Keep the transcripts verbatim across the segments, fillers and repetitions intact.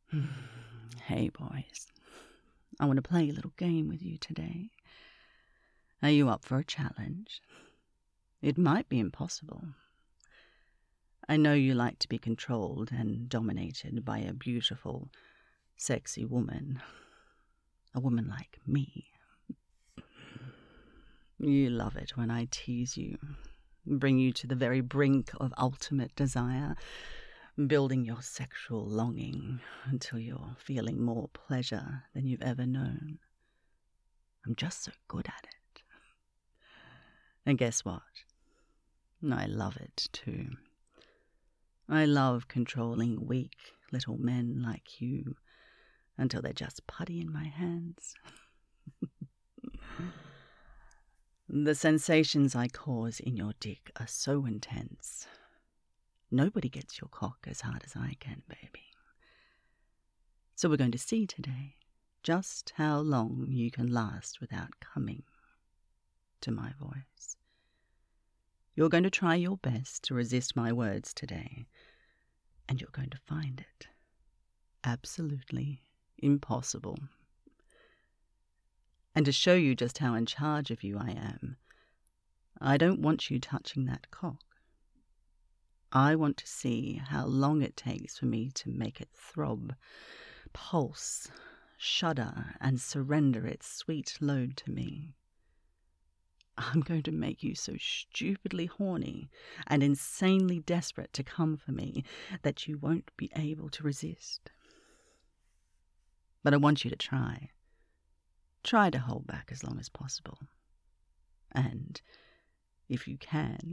Hey, boys. I want to play a little game with you today. Are you up for a challenge? It might be impossible. I know you like to be controlled and dominated by a beautiful, sexy woman. A woman like me. You love it when I tease you, bring you to the very brink of ultimate desire, building your sexual longing until you're feeling more pleasure than you've ever known. I'm just so good at it. And guess what? I love it too. I love controlling weak little men like you until they're just putty in my hands. The sensations I cause in your dick are so intense. Nobody gets your cock as hard as I can, baby. So we're going to see today just how long you can last without coming to my voice. You're going to try your best to resist my words today, and you're going to find it absolutely impossible. And to show you just how in charge of you I am, I don't want you touching that cock. I want to see how long it takes for me to make it throb, pulse, shudder, and surrender its sweet load to me. I'm going to make you so stupidly horny and insanely desperate to come for me that you won't be able to resist. But I want you to try. Try to hold back as long as possible. And if you can,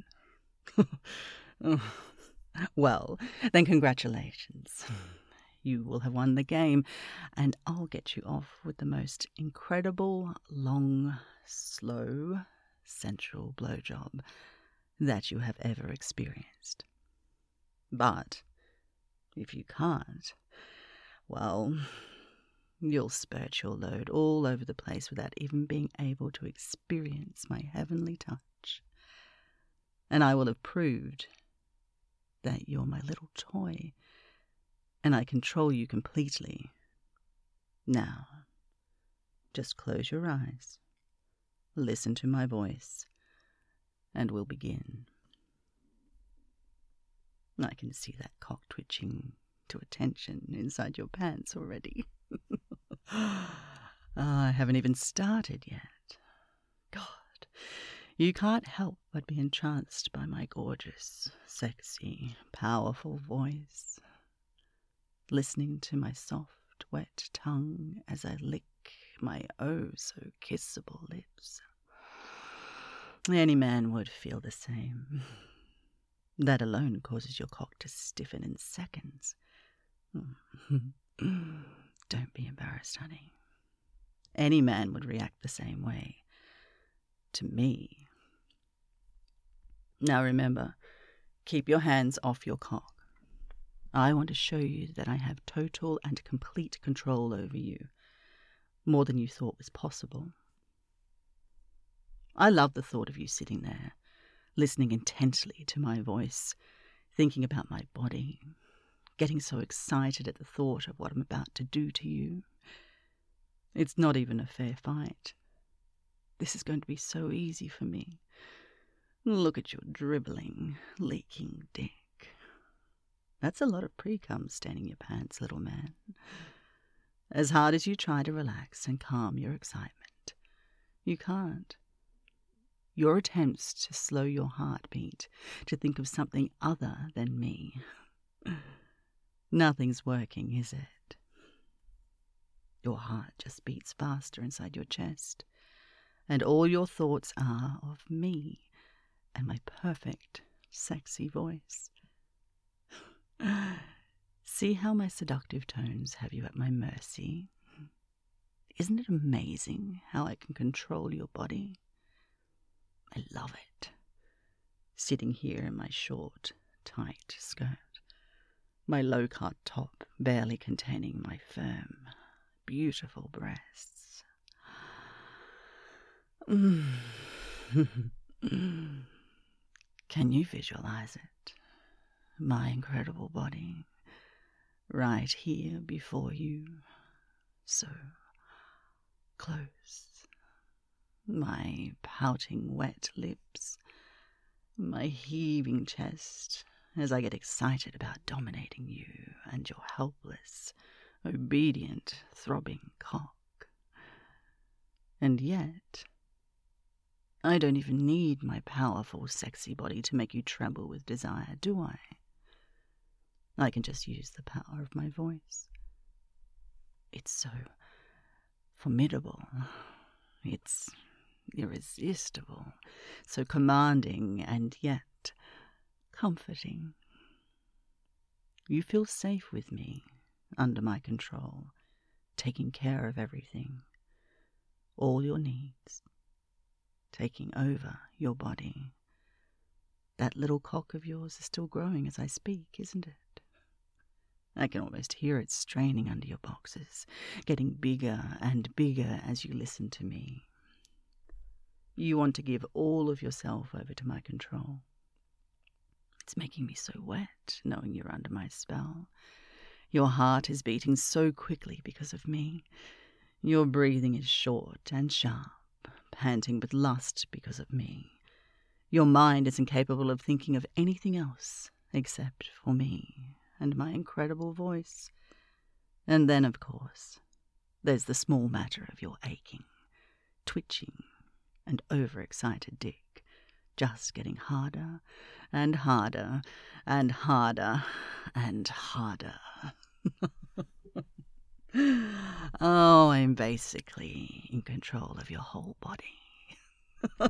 well, then congratulations. You will have won the game, and I'll get you off with the most incredible, long, slow, sensual blowjob that you have ever experienced. But if you can't, well, you'll spurt your load all over the place without even being able to experience my heavenly touch. And I will have proved that you're my little toy, and I control you completely. Now, just close your eyes, listen to my voice, and we'll begin. I can see that cock twitching to attention inside your pants already. I haven't even started yet. God, you can't help but be entranced by my gorgeous, sexy, powerful voice, listening to my soft, wet tongue as I lick my oh-so-kissable lips. Any man would feel the same. That alone causes your cock to stiffen in seconds. Don't be embarrassed, honey. Any man would react the same way to me. Now remember, keep your hands off your cock. I want to show you that I have total and complete control over you, more than you thought was possible. I love the thought of you sitting there, listening intently to my voice, thinking about my body, getting so excited at the thought of what I'm about to do to you. It's not even a fair fight. This is going to be so easy for me. Look at your dribbling, leaking dick. That's a lot of pre-cum staining your pants, little man. As hard as you try to relax and calm your excitement, you can't. Your attempts to slow your heartbeat, to think of something other than me, nothing's working, is it? Your heart just beats faster inside your chest, and all your thoughts are of me and my perfect, sexy voice. See how my seductive tones have you at my mercy? Isn't it amazing how I can control your body? I love it. Sitting here in my short, tight skirt, my low-cut top barely containing my firm, beautiful breasts. Mm. Can you visualize it? My incredible body, right here before you, so close. My pouting wet lips, my heaving chest as I get excited about dominating you and your helpless, obedient, throbbing cock. And yet, I don't even need my powerful, sexy body to make you tremble with desire, do I? I can just use the power of my voice. It's so formidable. It's irresistible, so commanding and yet comforting. You feel safe with me, under my control, taking care of everything, all your needs, taking over your body. That little cock of yours is still growing as I speak, isn't it? I can almost hear it straining under your boxes, getting bigger and bigger as you listen to me. You want to give all of yourself over to my control. It's making me so wet, knowing you're under my spell. Your heart is beating so quickly because of me. Your breathing is short and sharp, panting with lust because of me. Your mind is incapable of thinking of anything else except for me and my incredible voice. And then, of course, there's the small matter of your aching, twitching, and overexcited dick, just getting harder and harder and harder and harder. Oh, I'm basically in control of your whole body.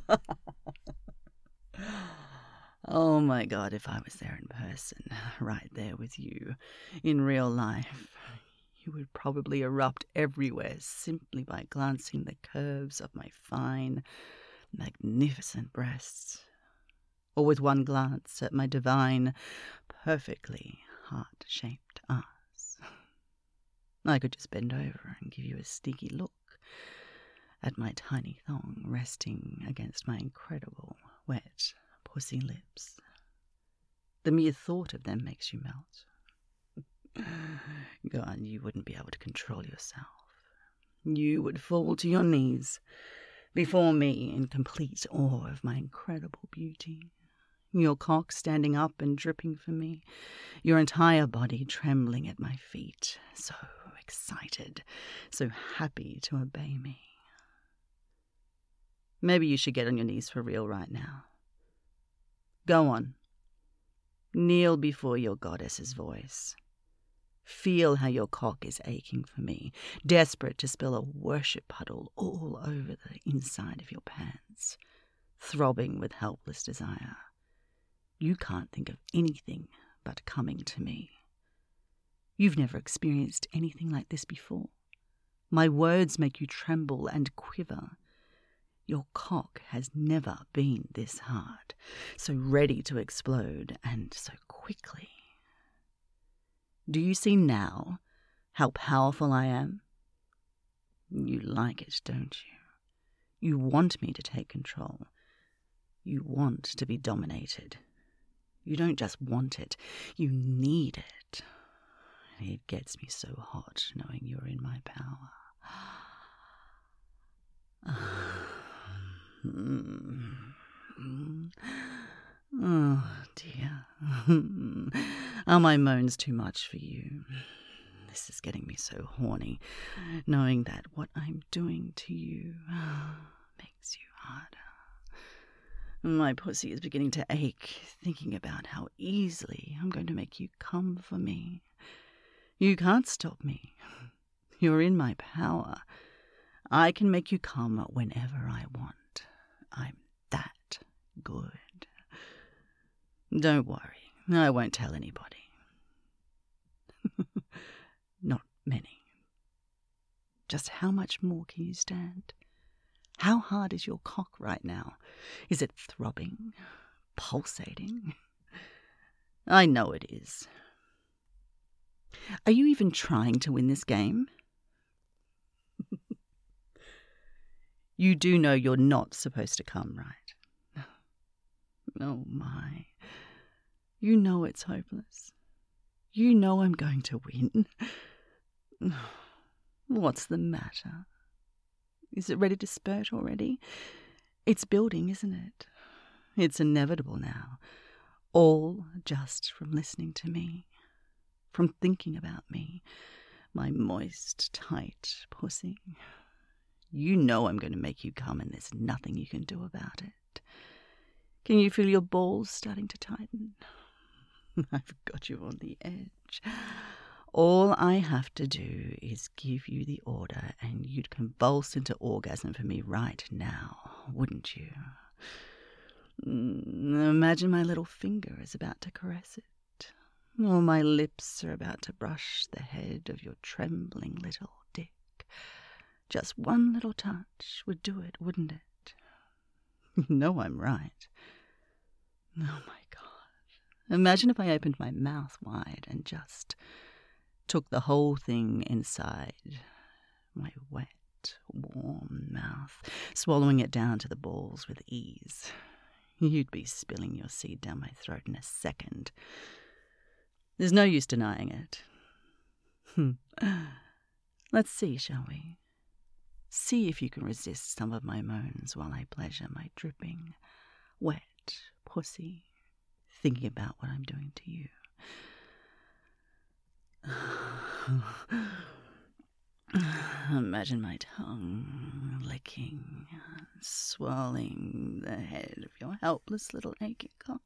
Oh my God, if I was there in person, right there with you, in real life, you would probably erupt everywhere simply by glancing the curves of my fine, magnificent breasts, or with one glance at my divine, perfectly heart-shaped ass. I could just bend over and give you a sneaky look at my tiny thong resting against my incredible, wet, pussy lips. The mere thought of them makes you melt. God, you wouldn't be able to control yourself. You would fall to your knees before me in complete awe of my incredible beauty. Your cock standing up and dripping for me, your entire body trembling at my feet, so excited, so happy to obey me. Maybe you should get on your knees for real right now. Go on. Kneel before your goddess's voice. Feel how your cock is aching for me, desperate to spill a worship puddle all over the inside of your pants, throbbing with helpless desire. You can't think of anything but coming to me. You've never experienced anything like this before. My words make you tremble and quiver. Your cock has never been this hard, so ready to explode, and so quickly. Do you see now how powerful I am? You like it, don't you? You want me to take control. You want to be dominated. You don't just want it, you need it. It gets me so hot knowing you're in my power. Oh, dear. Are my moans too much for you? This is getting me so horny, knowing that what I'm doing to you makes you harder. My pussy is beginning to ache, thinking about how easily I'm going to make you come for me. You can't stop me. You're in my power. I can make you come whenever I want. I'm that good. Don't worry, I won't tell anybody. Not many. Just how much more can you stand? How hard is your cock right now? Is it throbbing? Pulsating? I know it is. Are you even trying to win this game? You do know you're not supposed to come, right? Oh my. You know it's hopeless. You know I'm going to win. What's the matter? Is it ready to spurt already? It's building, isn't it? It's inevitable now. All just from listening to me, from thinking about me, my moist, tight pussy. You know I'm going to make you come, and there's nothing you can do about it. Can you feel your balls starting to tighten? I've got you on the edge. All I have to do is give you the order, and you'd convulse into orgasm for me right now, wouldn't you? Imagine my little finger is about to caress it, or my lips are about to brush the head of your trembling little dick. Just one little touch would do it, wouldn't it? You know I'm right. Oh my God. Imagine if I opened my mouth wide and just took the whole thing inside my wet, warm mouth, swallowing it down to the balls with ease. You'd be spilling your seed down my throat in a second. There's no use denying it. Let's see, shall we? See if you can resist some of my moans while I pleasure my dripping, wet pussy, thinking about what I'm doing to you. Imagine my tongue licking, swirling the head of your helpless little aching cock.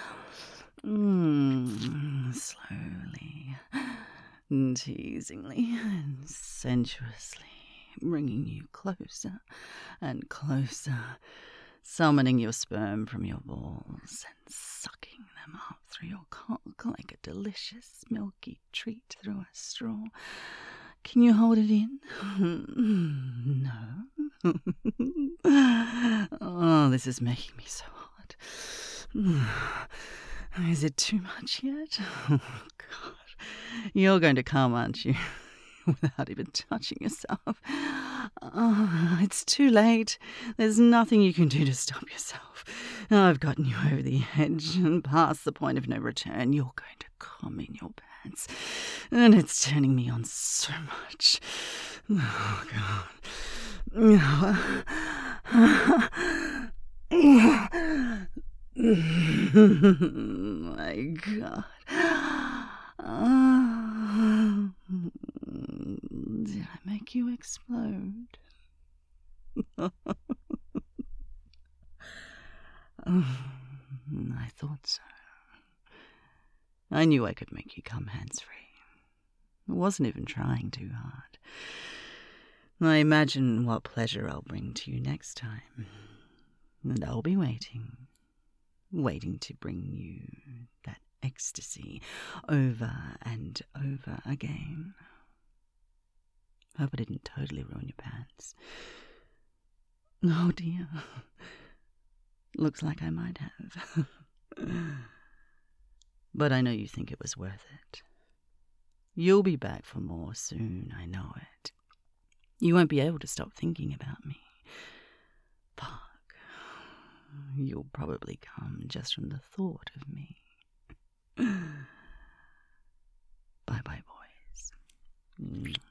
Mm, slowly, teasingly, and sensuously, bringing you closer and closer, summoning your sperm from your balls and sucking them up through your cock like a delicious milky treat through a straw. Can you hold it in? No. Oh, this is making me so hot. Is it too much yet? Oh, God. You're going to come, aren't you? Without even touching yourself. Oh, it's too late. There's nothing you can do to stop yourself. I've gotten you over the edge and past the point of no return. You're going to come in your pants, and it's turning me on so much. Oh, God. My God. Oh, did I make you explode? Oh, I thought so. I knew I could make you come hands-free. I wasn't even trying too hard. I imagine what pleasure I'll bring to you next time. And I'll be waiting, waiting to bring you that ecstasy over and over again. Hope I didn't totally ruin your pants. Oh dear. Looks like I might have. But I know you think it was worth it. You'll be back for more soon, I know it. You won't be able to stop thinking about me. Fuck. You'll probably come just from the thought of me. Bye-bye, boys.